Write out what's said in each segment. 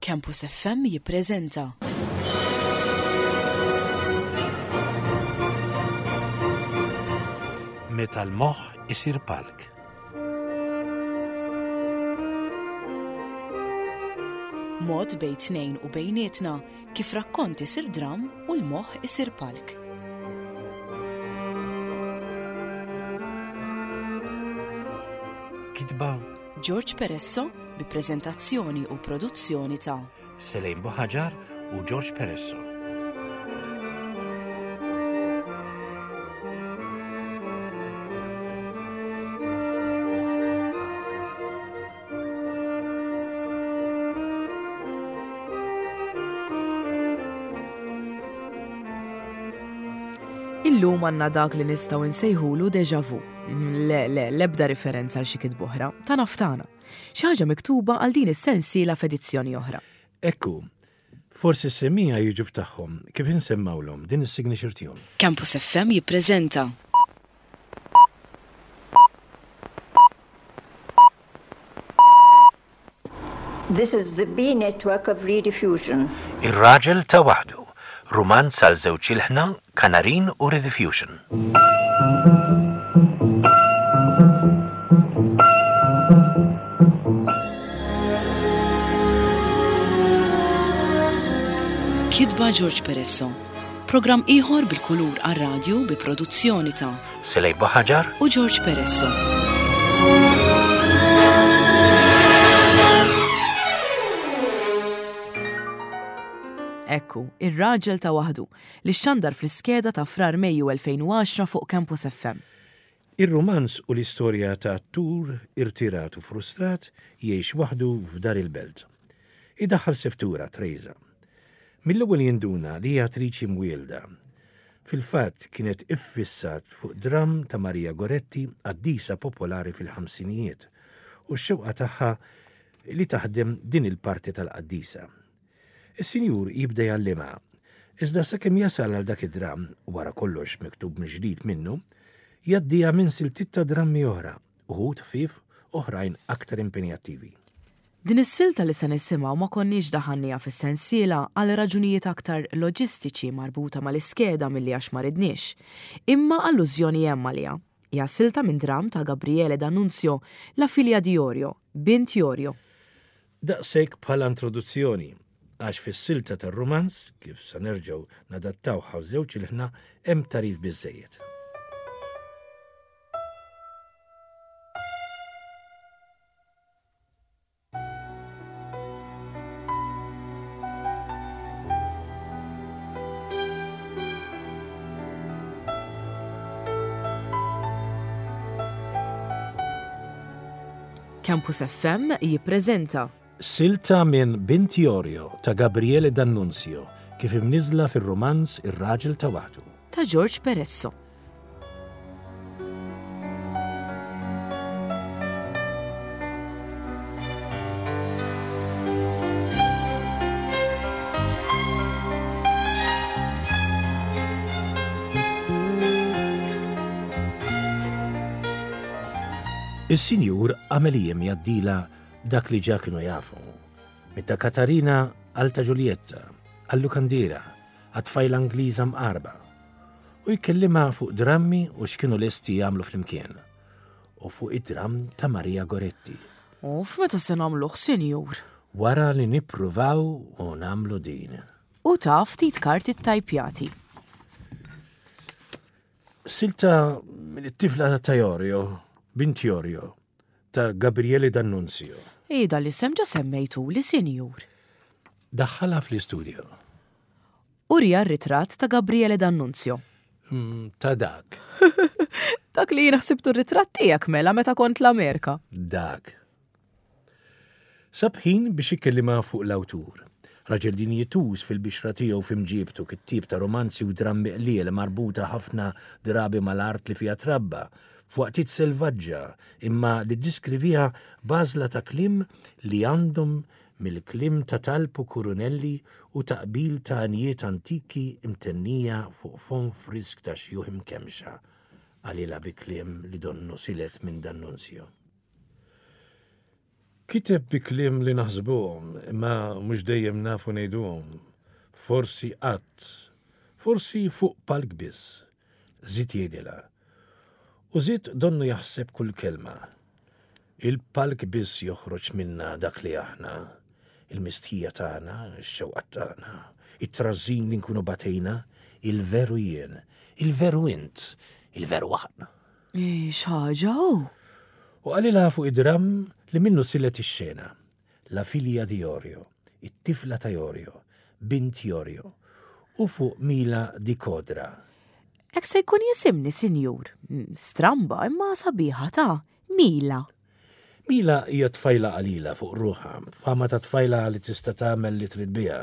Campus FM jippreżenta. Meta l-moħħ isir palk. Mod bejn tnejn u bejnietna kif rakkont isir dram u l-moħħ isir palk. Kitba George Peresso bi preżentazzjoni u produzzjoni ta' Selejn Boħaġar u George Peresso. Illum għanna dak li nistaw nsejħulu deja vu. Lebda referenza għal xi kitb oħra, ta' naftana. Xi ħaġa miktuba għal din is-sensiela f'edizzjoni oħra. Ekku, forsi s-semmija jiġu f'tagħhom kif insemmawlhom din is-signature tune. Campus FM jippreżenta. This is the B network of rediffusion. Ir-raġel ta' waħdu. Romanz għal żewġ ilħna, Kanarin u Rediffusion. Kitba George Peresso. Program ieħor bil-kulur għar-radju bi produzzjoni ta' Selejn Boħaġar u George Peresso. Ekku, ir-raġel ta' waħdu li xandar fl-iskeda ta' frar Mejju 2010 fuq Campus FM. Ir-romanz u l-istorja ta' attur irtirat u frustrat jgħix waħdu f'dar il-belt. Idaħħal seftura Trejza. Mill-ewwel jinduna li hija attriċi mwielda. Fil-fatt kienet iffissat fuq dram ta' Marija Goretti, qaddisa popolari fil-ħamsinijiet, u x-xewqa tagħha li taħdem din il-parti tal-qaddisa. Is-sinjur jibda jgħallima, iżda sakemm jasal għal dak id-dram wara kollox miktub mill-ġdid minnu, jaddija minn siltiet ta' drammi oħra, uħud ħfief oħrajn aktar impenjattivi. Din is-silta li se nisimgħu ma konniex daħannija fis-sensiela għal raġunijiet aktar loġistiċi marbuta mal-iskeda milli għax ma ridniex, imma allużjoni hemm għaliha. Hija silta minn dram ta' Gabriele D'Annunzio, la filja di Jorio, bint Jorio. Daqshekk bħala introduzzjoni, għax fis-silta tar-romanz, kif se nerġgħu nadattaw ħawżewġ il-ħna hemm tarif biżżejjed. Campus FM jippreżenta Silta minn Bint Jorio ta' Gabriele D'Annunzio kif imniżla fir-romanz Ir-raġel ta' waħdu. ta' George Peresso. Is-sinjur għamelijem jaddila dak li ġa kienu jafu. Mitta Katarina għalta Ġulietta, għall-Lukandira, għatfajl Angliża mqarba. U jkellima fuq drammi u x'kienu lesti jagħmlu flimkien. U fuq id-dram ta' Marija Goretti. Meta se nagħmluh, sinjur? Wara li nippruvaw u nagħmlu din. U taf ftit karti ttajpjati. Silta mill-tifla ta' Jorio, Bint Jorio, ta' Gabriele D'Annunzio. Ida li semġa semmejtu li sinjur. Daħħala fl-istudio. Urija r-ritratt ta' Gabriele D'Annunzio. Ta' dak. Dak li naħsibtu r-ritratt tiegħek mela meta kont l-Amerika. Dak. Sabħin biex ikkellima fuq l-awtur. Raġel din jituż fil-bixra tiegħu f'imġiebtu kit-tip ta' romanzi u drammi qliel marbuta ħafna drabi mal-art li fiha trabba, f'waqtiet selvaġġa imma li ddiskrivija bażla ta' klim li għandhom mill-klim ta' talpu kurunelli u taqbil ta' anijiet antiki imtennija fuq fon frisk ta' xjuħ imkemxa għalila bi klim li donnu silet minn D'Annunzio. Kiteb bi kliem li naħsbuhom, imma mhux dejjem nafu ngħiduhom. Forsi qatt, forsi fuq palk biss. Żid jgħidilha. U żid donnu jaħseb kull kelma. Il-palk biss joħroġ minna dak li aħna, il-mistħija tagħna, ix-xewqat tagħna, it-trażin li nkunu batejna, il-veru jien, il-veru int, il-veru aħna. X'ħaġa hu? U għalilha fuq id-dram li minnu silet ix-xena, la filja di Jorio, it-tifla ta' Jorio, bint Jorio, u fuq Mila di Kodra. Ek se jkun jisimni, Sinjur. Stramba imma sabiħa ta' Mila. Mila hija tfajla qalila fuq ruħha, fama ta' tfajla li tista' tagħmel li trid biha.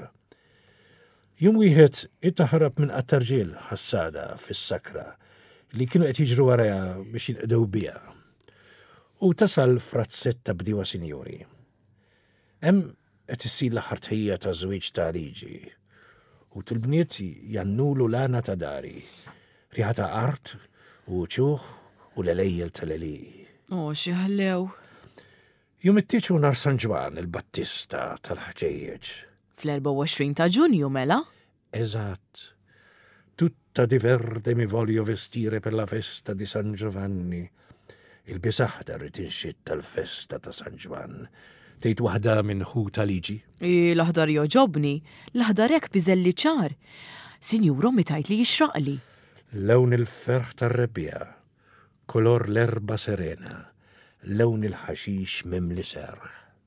Jum wieħed ittaħrab minn qattarġiel ħassada fis-sakra li kienu qed jiġru warajha biex jinqdew biha. U tasal frazzetta bdiewa sinjuri. Hemm qed issir l-aħħar tħejja ta' żwieġ ta' liġi. U til-bniet jannulu lana ta' dari, riħa ta' art u ċuħ u l-elejjel tal-eli. Xi ħallew. Jum it-tiċu nar San Ġwan il-Battista tal-ħġejjeġ. Fl-24 ta' Ġunju mela? Eżatt. Tutta di verde mi voglio vestire per la festa di San Giovanni. Il-bisaħda rritinxit tal-festa ta' San Ġwan. Tejt waħda minn ħu tal-liġi. L-aħdar joġobni, l-aħdar hekk biżelli ċar. Sinjur ommi tajt li jixraqli. Lewn il-ferħ tar-rebbija, kolor l-erba serena, lewn il-ħaxix mimli serħ.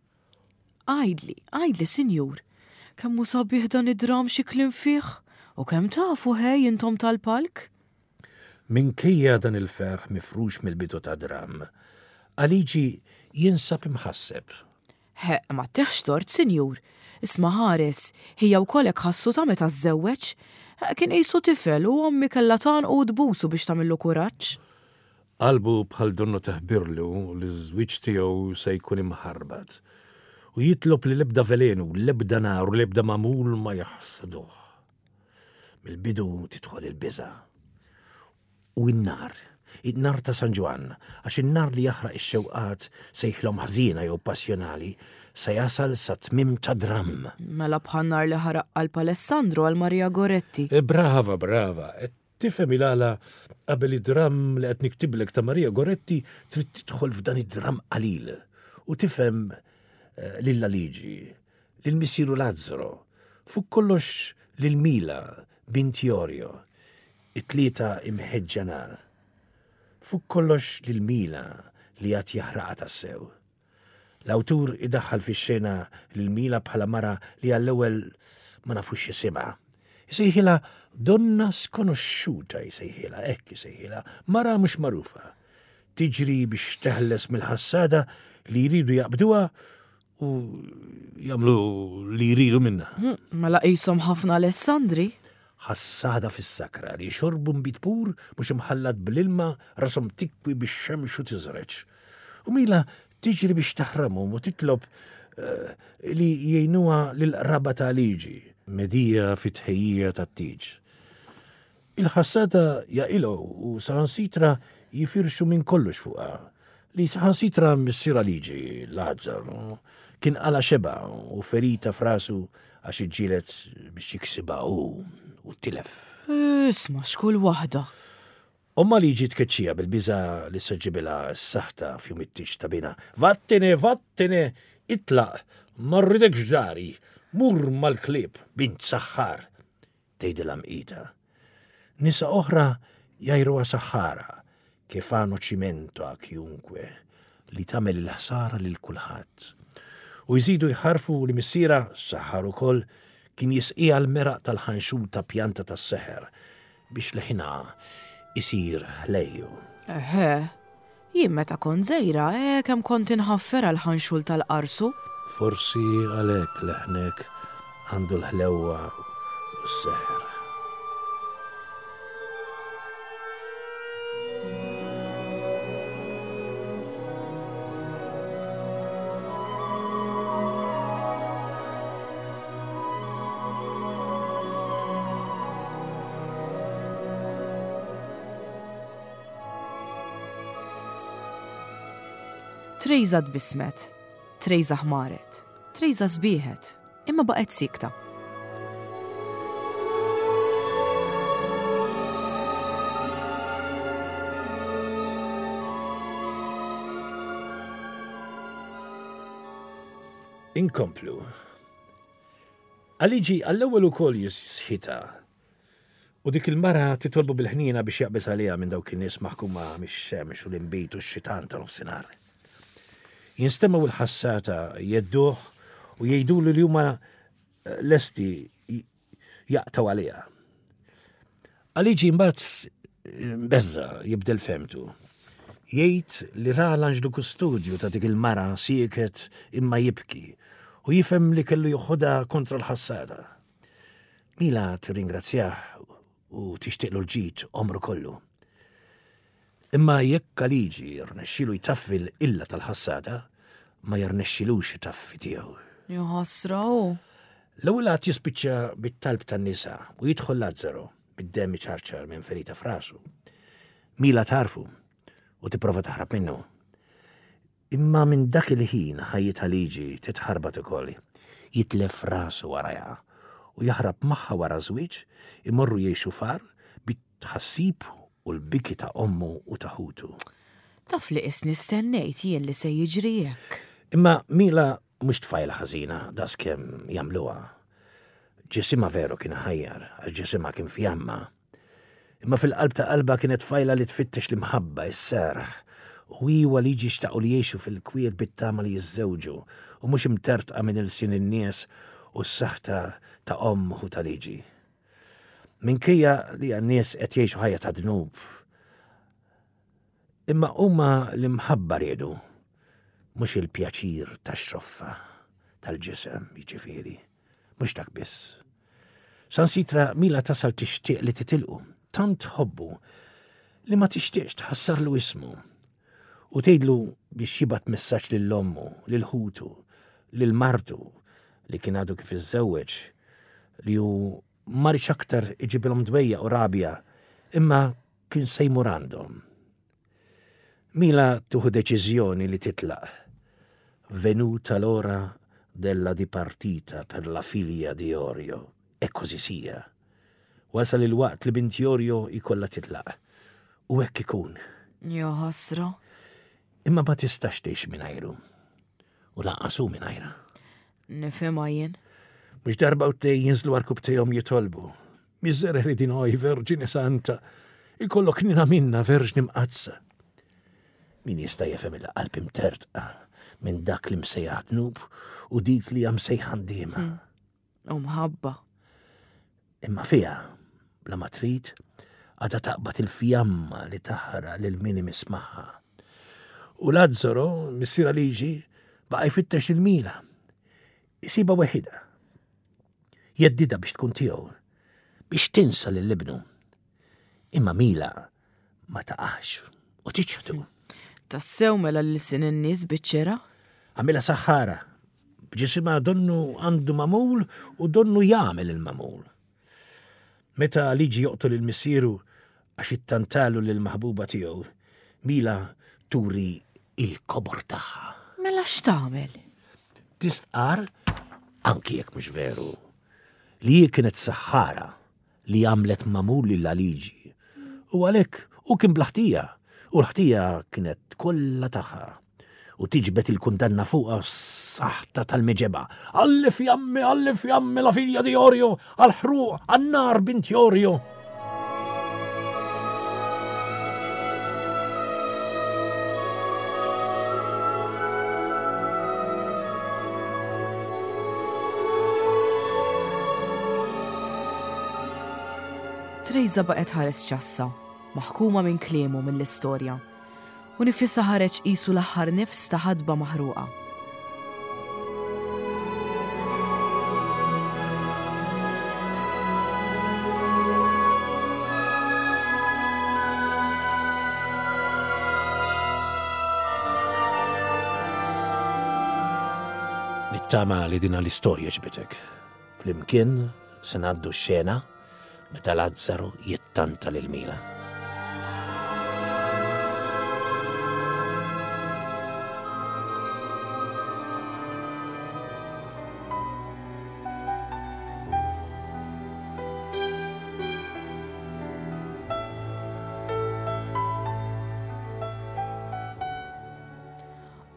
Għajdli, Sinjur, kemmu sabiħ dan id-dram xi klim fih u kemm tafu ħej intom tal-palk? Minkejja dan il-ferħ mifrux mill-bidu ta' dram, għaliġi jinsab imħasseb. Ma teħx tort, Sinjur. Isma' ħares, hija wkoll hekk ħassu ta' meta żewweġ. Kien qisu tifel u ommi kellha tanqu tbusu biex tagħmillu kuraġġ. Qalbu bħal donnu teħbirlu li żwieġ tiegħu se jkun imħarbat. U jitlob li l-ebda velenu, l-ebda nar u l-ebda mamul ma jaħsaduh. Mill-bidu tidħol il-biża. U in-nar ta' San Ġwan, għax in-nar li jaħraq ix-xewqat sejħlhom ħażina jew passjonali, se jasal sa tmim ta' dram. Mela bħal nar li ħaraq għal Alessandro għal Maria Goretti. Brava. Tifhem il-għala qabel id-dram li qed niktiblek ta' Maria Goretti trid tidħol f'dan id-dram qalil. U tifhem lilla liġi, lil Missieru Lazzaro, fuq kollox lil Mila, bint Jorio, it-tlieta imħeġġa nar. Fuq kollox lil Mila li għat jaħraqa tassew. L-awtur idaħħal fix-xena lil Mila bħala mara li għall-ewwel ma nafux jisimha. Jsejħilha donna skonoxxuta jsejħilha, mara mhux magħrufa. Tiġri biex teħles mill-ħassada li jridu jaqbduha u jagħmlu li jridu minnha. Mela qishom ħafna Alessandri. ħassada fis-sakra li xorbu mbit pur mhux imħallat bl-ilma rashom tikwi bix-xemx u tiżreġ. U Mila tiġri biex taħramhom u titlob li jgħinuha lill-qraba ta' liġi, medija fit-tħejjija tat-tiġ. Il-ħassada jaqilgħu u saħansitra jifirxu minn kollox fuqha. Li saħansitra missiera liġi Lazzaro kien qala xeba u ferita f'rasu għax iġġielet biex jiksibha u tilef. Isma' xkull waħda. Omma li ġiet tkeċċija bil-biża li saġġibilha s-saħta f'jum it-tix ta' bina. Vattene, itlaq, marridekx ġari, mur mal-klib, bint saħħar, tgħidilha mqita. Nisa oħra jajruha saħħara, kif għanu ċimento a kjunkwe li tagħmel il-ħsara lil kulħadd. U jżidu jħarfu li missiera saħħar ukoll kien jisqija l-meraq tal-ħanxul ta' pjanta tas-seħer biex leħina isir ħlejju. Jien meta kont żgħira kemm kont inħaffer għall-ħanxul tal-qarsu. Forsi għalhekk leħnek għandu l-ħlewwa u s-seħer. Trejza tbismet. Trejza ħmaret, Trejza sbieħet, imma baqgħet sikta. Inkomplu. Aliġi għall-ewwel ukoll jisħita. U dik il-mara titolbu bil-ħnina biex jaqbes għaliha minn dawk in-nies maħkuma mix-xemx u l-inbit u x-xitan tal-nofsinhar. Jinstemmaw il-ħassata jedduh u jgħidulu li huma lesti jaqtaw għaliha. Aliġi mbagħad beżza jibdel femtu. Jgħid li ra l-Anġlu Kustodju ta' dik il-mara sieket imma jibki u jifhem li kellu joħodha kontra l-ħassata. Mila tirringrazzjah u tixtieqlu l-ġid omru kollu. Imma jekk Aliġi jirnexxielu jtaffi l-illa tal-ħassata, ma jirnexxilux jtaffi tiegħu. Joħosraw. L-ewwel qatt jispiċċa bit-talb tan-nisa u jidħol Lazzaro bid-demm ċarċar minn ferita f'rasu. Mila tarfu u tipprova taħrab minnu. Imma minn dak il-ħin ħajjit Aliġi titħarbat ukoll, jitlef rasu warajha u jaħrab magħha wara żwieġ imorru jgħixu far bit-tħassib u l-biki ta' ommu u ta' ħutu. Taf li isni stennejt jien li se jiġri hekk. Imma Mila mhux tfajla ħażina das kemm jagħmluha. Ġisimha veru kien ħajjar, għax ġisimha kien fjamma. Imma fil-qalb ta' qalba kienet fajla li tfittex l-imħabba is-serħ u huwa li jiġi xtaqu li jgħixu fil-kwiet bit-tama li jiżżewġu u mhux imtertqa minn il-sin in-nies u s-saħta ta' omm u ta' Liġi. Minkejja li għan-nies qed jgħixu ħajja ta' dnub. Imma huma l-imħabba riedu, mhux il-pjaċir tax-xroffa tal-ġisem jiġifieri, mhux dak biss. Sansitra Mila tasal tixtieq li titilqu, tant ħobbu li ma tixtieqx tħassarlu ismu u tgħidlu biex jibgħat messaġġ lill-ommu, lill-ħutu, lill-martu li kien għadu kif iżżewweġ li hu marriċ aktar iġibilhom dwejja u rabja imma kien se jmur għandhom. Mila tuħu deċiżjoni li titlaq. Venuta l'ora della dipartita per la figlia di Orio. E così sia. Wasal il-waqt li bint Orio ikolla titlaq. U hekk ikun. Jo ħasra. Imma ma tistax tgħix mingħajru. U laqqasu mingħajra. Nifhimha jien. Mhux darba u tej jinżlu għarkub tejhom jitolbu. Miżerri din oj, Verġine Santa, ikollok nina minna verġni mqazza. Min jista' jefhem il-qalb imtertqa minn dak li msejjaħ dnub u dik li hemm sejħan diema. U mħabba. Imma fiha, bla ma trid, għadha taqbad il-fjamma li taħra lil min imismaħħa. U Lazzaro, missier Liġi, baqa' jfittex il-Mila. Isiba weħida. Jeddida biex tkun tiegħu, biex tinsa lill-ibnu. Imma Mila ma taqax u tiċċatu. Tassew mela l-sin in-nies biċċera? Għamilha saħħara, b'ġisimha donnu għandu mamul u donnu jagħmel il-mamul. Meta Liġi joqtol il-missieru għax ittantalu lill-maħbuba tiegħu, Mila turi il-kobor tagħha. Mela x'tagħmel? Tistqar, anki jekk mhux veru, li kienet saħħara li għamlet mamul lil Liġi. U għalhekk u kien blaħtija, u l-ħtija kienet kollha tagħha. U tiġbet il-kundanna fuqha s-saħta tal-meġeba. Allif jammi la filja di Orio, għal-ħruq, għannar bint Orio. Trejza baqgħet ħares ċassa, maħkuma minn kliemu mill-istorja, u nifissa ħareġ qisu l-aħħar nifs ta' ħadba maħruqa. Nittama li dina l-istorja ġbitek. Flimkien se ngħaddu x-xena meta Lazzaro jittanta lil Mila.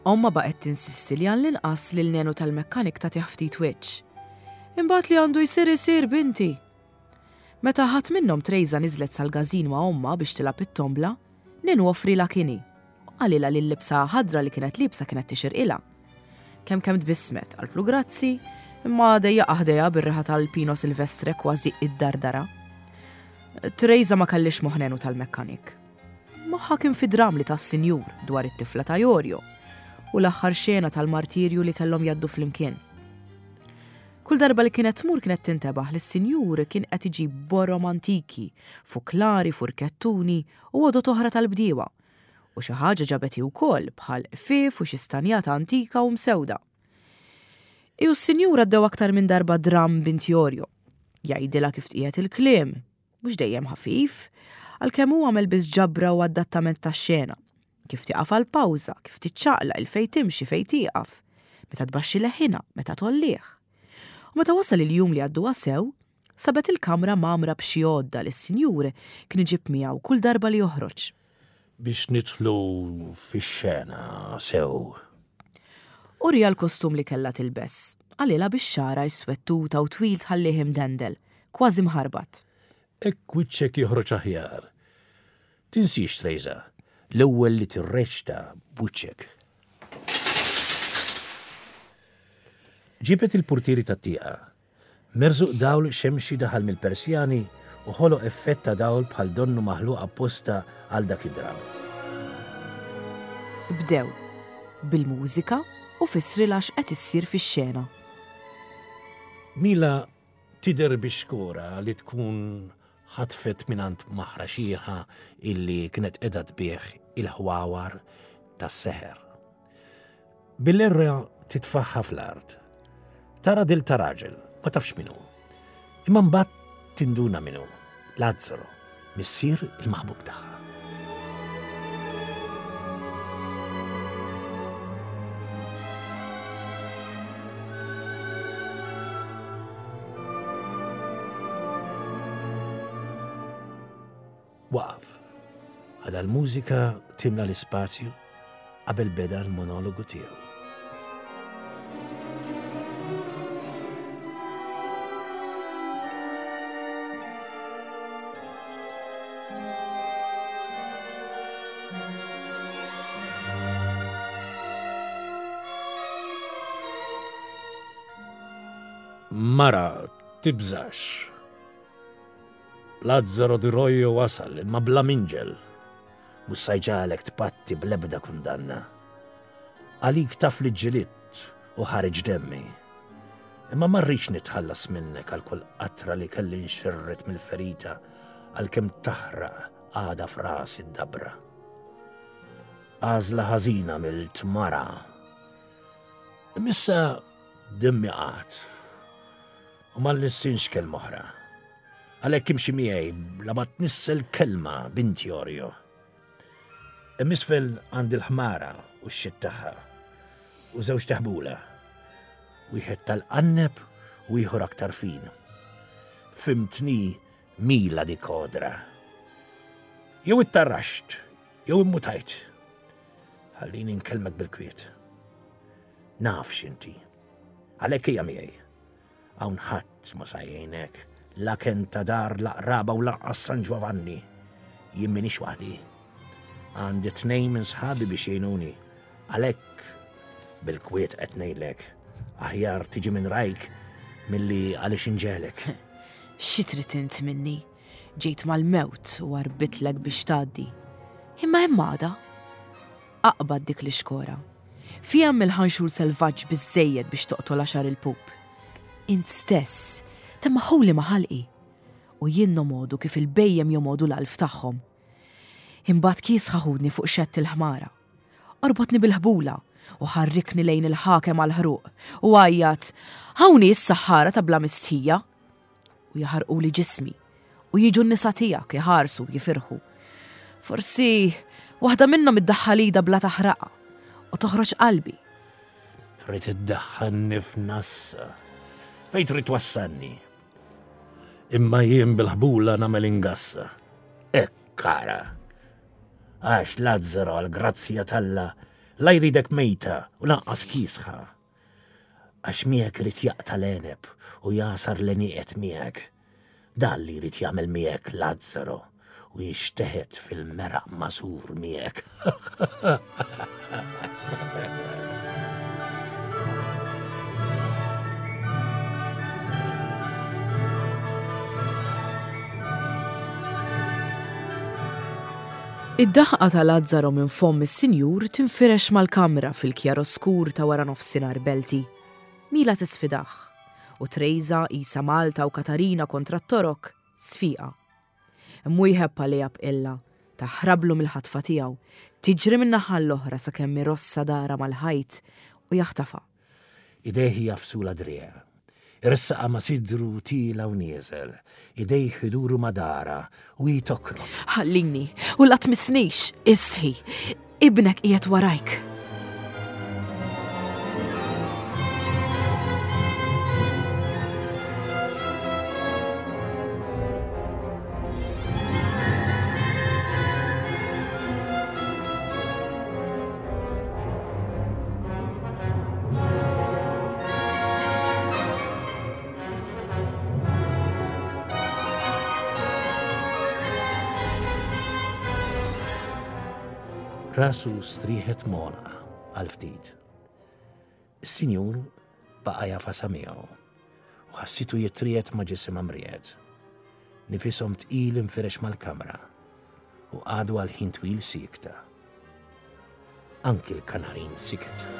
Omma baqgħet tinsisti li għall-inqas lil nenu tal-mekkanik ta' ftit wiċċ. Imbagħad li għandu jsir binti. Meta ħadd minnhom Trejza niżlet sal-gażin ma' omma biex tilab it-tombla, nenu offrila kini. Għalila li l-libsa ħadra li kienet libsa kienet tixirqilha. Kemm tbissmet għaltlu grazzi, imma dejja aħdejja bir-riħa tal-Pino Silvestre kważi id-dardara. Trejza ma kellix moħnenu tal-mekkanik. Moħħa kien fi dramli tas-sinjur dwar it-tifla ta' Jorio u l-aħħar xena tal-martirju li kellhom jaddu flimkien. Kull darba li kienet tmur kienet tintebaħ li s-sinjur kien qed iġib borrom antiki, fuklari, furkettuni u għodot oħra tal-bdiewa. U xi ħaġa ġabeti wkoll bħal fif u xi stanjata antika u msewda. U s-sinjur għaddew aktar minn darba dram bint Jorio. Jgħidilha kif tqiegħed il-kliem, mhux dejjem ħafif, għalkemm huwa għamel biss ġabra u adattament tax-xena. Kif tieqaf għall-pawża, kif tiċċaqla il fejn timxi fejn tieqaf, meta tbaxxi leħinha, meta tollieħ. U meta wasal il-jum li għaddu sew, sabet il-kamra mamra b'xi għodda li s-sinjur kien iġib miegħu kull darba li joħroġ. Biex nidħlu fix-xena sew. Urija l-kostum li kellha tilbes, għalila biex xara jiswettuta u twil tħallihim dendel, kważi mħarbat. Ekk wiċċek joħroġ aħjar. Tinsix, Trejza, l-ewwel li tirreċta b'wiċċek. Ġibet il-purtieri tat-tieqa. Merżuq dawl xemxi daħal mill-persjani u ħolo effett ta' dawl bħal donnu maħluq apposta għal dak id-dram. Bdew bil-mużika u fis-srilax qed issir fix-xena. Mila tidher bix-xkura li tkun ħatfet minant maħra xieħa illi kienet qiegħda tbieħ il-ħwawar tas-seħer. Bil-erra titfaħħa fl-art. Tara dil ta' raġel, ma tafx minnu. Imma mbagħad tinduna minnu, Lazzaro, missier il-maħbub tagħha. Waqaf. Ħada l-mużika timla l-ispazju qabel beda l-monologu tiegħu. Mara, tibżax. Lazzaro di Rojo wasal, imma bla minġel. Mussajġalek tpatti blebda kundanna. Għalik taf li ġilit u ħareġ demmi. Imma marriċ nitħallas minnek għal kull qatra li kelli nxirret mill-ferita għal kem taħraq għada f'ras id-dabra. Għazla ħażina mill-tmara. Missa demmi għat. U ma l-nissinx kelma oħra. Għalek imxi miegħi la ma tnissel kelma bint Jorio. Misfel għand il-ħmara u x-xitt tagħha u żewġ taħbula. Wieħed tal-qanneb u ieħor aktar fin. Fimtni mila dik kodra. Jew ittarraxt, jew immutajt. Ħallini nkellmek bil-kwiet. Nafx inti. Għalek hija miegħi. Hawn ħadd ma sajjejnek, la ken ta' dar laqraba u laqqas San Giovanni. Jien minix waħdi. Għandi tnejn minn sħabi biex jgħinuni. Għalhekk bil-kwiet qed ngħidlek, aħjar tiġi minn rajk milli għaliex inġelek. Xi trid int minni? Ġejt mal-mewt u għarbitlek biex tgħaddi. Imma hemm għada. Aqbad dik l-ixkora. Fija mill-ħanxur selvaġġ biżżejjed biex toqtol għaxar il-pup. Int stess, temma ħowli maħalqi. U jien nomodu kif il-bejjem jomodu l-alf tagħhom. Imbagħad kies ħaħudni fuq xett il-ħmara. Orbotni bil-ħbula u ħarrikni lejn il-ħakem għal-ħruq u għajjat, hawnhi s-saħħara ta' bla mistħija. U jaħarquli ġismi u jiġu n-nisa tiegħek iħarsu jifirħu. Forsi waħda minnhom iddaħħalida bla taħraqa u toħroġ qalbi. Trid iddaħħalni f'nassa. Fejn trid wassanni. Imma jien bil-ħbula nagħmel ingassa. Kara. Għax Lazzaro għal-grazzja talla la jridek mejta u lanqas kisħa. Għax miegħek rid jaqta l-eneb u jasar l-eniqet miegħek. Dan li jrid jagħmel miegħek Lazzaro u jixteħed fil-meraq masur miegħek. Id-daħqa ta' Lazzaro minn fomm is-Sinjur tinfirex mal-kamra fil-kjaroskur ta' wara nofsinhar belti. Mila tisfidaħ u Trejza, Isa Malta u Katarina kontra t-torok sfiqa. Mwieħeb għalija b'illa taħrablu mill-ħatfa tiegħu, tiġri min-naħa l-oħra sakemm irossa dara mal-ħajt u jaħtafa. Idejhi jafsula dreja, irsaqa ma sidru tila u nieżel, idej ħiduru madara u jitokru. Ħallini u la tmissnix, istħi, ibnek qiegħed warajk. Rasu striħet mona għal-ftit. Is-Sinjur baqa jafa samiegħu u ħassitu jitriet ma ġisima mriet. Nifisom tqil infirex mal-kamra u għadu għal-ħin twil sikta. Anki l-kanarin siket.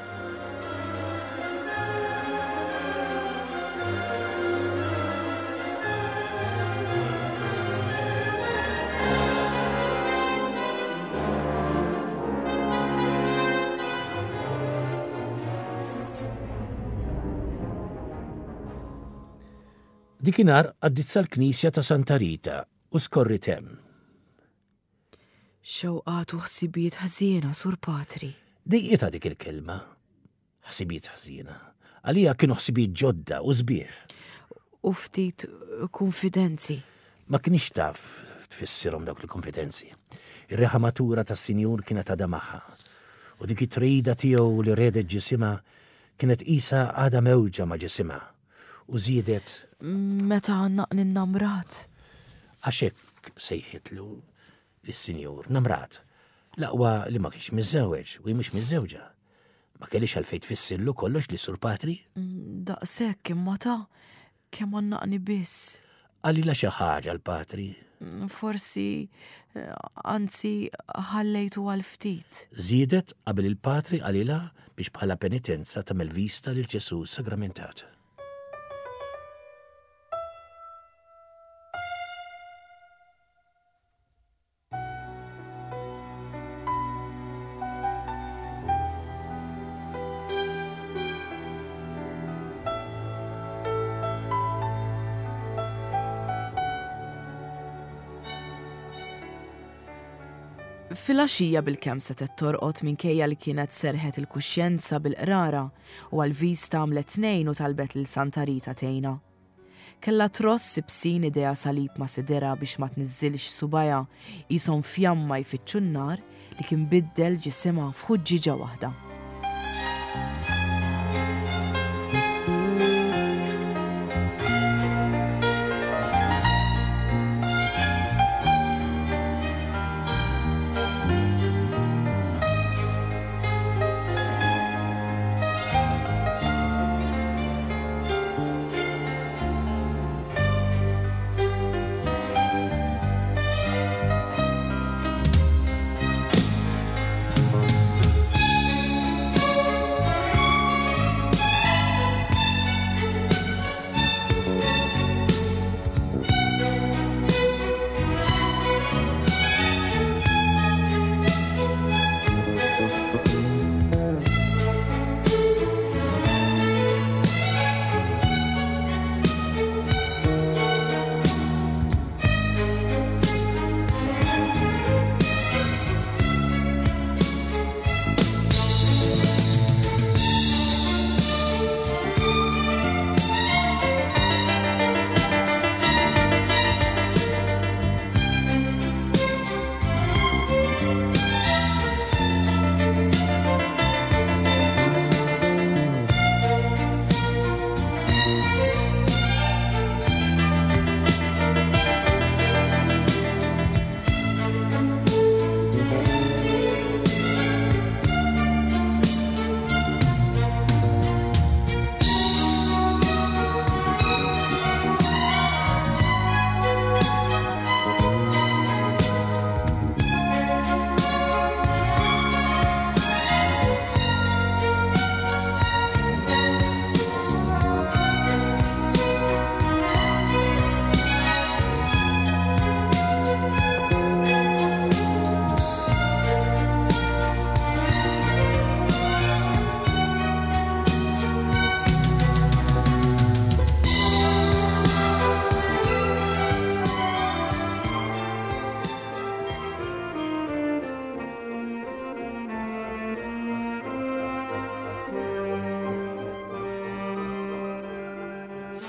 Dikinar għaddit sal-Knisja ta' Santa Rita u skorrit hemm. Xewqat u ħsibiet ħażiena, Sur Patri. Dejqieta dik il-kelma. Ħsibiet ħażiena. Għalija kienu ħsibiet ġodda u sbieħ. U ftit konfidenzi. Ma kienx taf tfissirhom dawk il-konfidenzi. Ir-reħamatura tas-Sinjur kienet għadha magħha. U dik it-trejda tiegħu li redet ġisimha kienet qisha għadha mewġa ma' ġisimha. U żiedet meta naqni n-namrat. Għaxek sejħitlu l-Sinjur namrat. Laqwa li ma kienx miżżewweġ u mhux miżżewġa. Ma kellix għalfejn tfissillu kollox li Sur Patri? Daqshekk imma ta' kemm naqni biss. Għalila xi ħaġa l-Patri. Forsi anzi ħallejtu għal ftit. Żiedet qabel il-Patri għalila biex bħala penitenza tagħmel vista lil Ġesus sagramentat. Fil-għaxija bil-kemm se torqod minkejja li kienet serħet il-kuxjenza bil-qrara u għal-vista għamlet tnejn u talbet lil Santa Rita tgħinha. Kella tross sibsin idea salib ma' sidera biex ma tniżżilx subajja qishom fjamma jfittxu n-nar li kien biddel ġisimha f'ħuġġiġa waħda.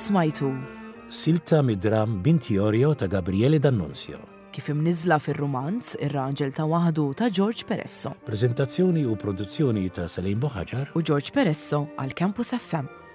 smajtu Silta mid-dram Binti Orio ta' Gabriele D'Annunzio. kif imniżla fir-romanz Ir-raġel ta' waħdu ta' George Peresso Prezentazzjoni u produzzjoni ta' Salim Boħaġar u George Peresso għal Campus FM.